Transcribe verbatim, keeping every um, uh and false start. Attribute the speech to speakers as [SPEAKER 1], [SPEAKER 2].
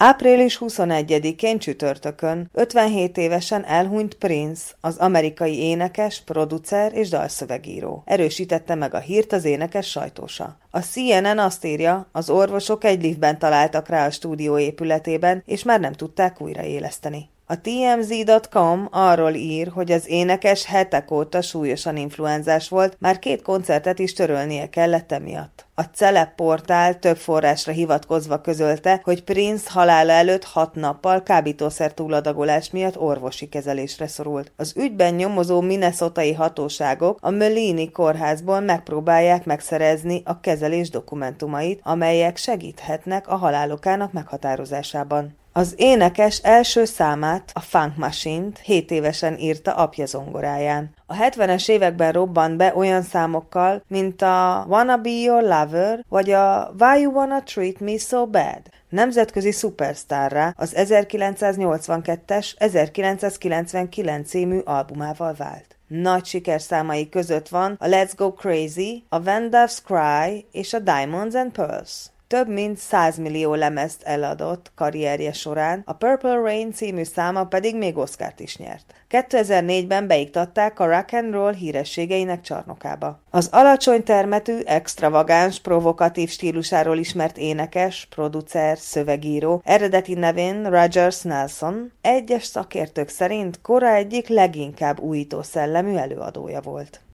[SPEAKER 1] április huszonegyedikén csütörtökön ötvenhét évesen elhunyt Prince, az amerikai énekes, producer és dalszövegíró. Erősítette meg a hírt az énekes sajtósa. A C N N azt írja, az orvosok egy liftben találtak rá a stúdió épületében, és már nem tudták újraéleszteni. A T M Z pont com arról ír, hogy az énekes hetek óta súlyosan influenzás volt, már két koncertet is törölnie kellett emiatt. A Celeb portál több forrásra hivatkozva közölte, hogy Prince halála előtt hat nappal kábítószer túladagolás miatt orvosi kezelésre szorult. Az ügyben nyomozó minnesotai hatóságok a Moline kórházból megpróbálják megszerezni a kezelés dokumentumait, amelyek segíthetnek a halálokának meghatározásában. Az énekes első számát, a Funk Machine-t hét évesen írta apja zongoráján. A hetvenes években robbant be olyan számokkal, mint a Wanna Be Your Lover, vagy a Why You Wanna Treat Me So Bad. Nemzetközi szupersztárrá az ezerkilencszáznyolcvankettes ezerkilencszázkilencvenkilenc című albumával vált. Nagy sikerszámai között van a Let's Go Crazy, a When Doves Cry és a Diamonds and Pearls. Több mint száz millió lemezt eladott karrierje során, a Purple Rain című száma pedig még Oscart is nyert. kétezer-négyben beiktatták a rock and roll hírességeinek csarnokába. Az alacsony termetű, extravagáns, provokatív stílusáról ismert énekes, producer, szövegíró, eredeti nevén Rogers Nelson, egyes szakértők szerint kora egyik leginkább újító szellemű előadója volt.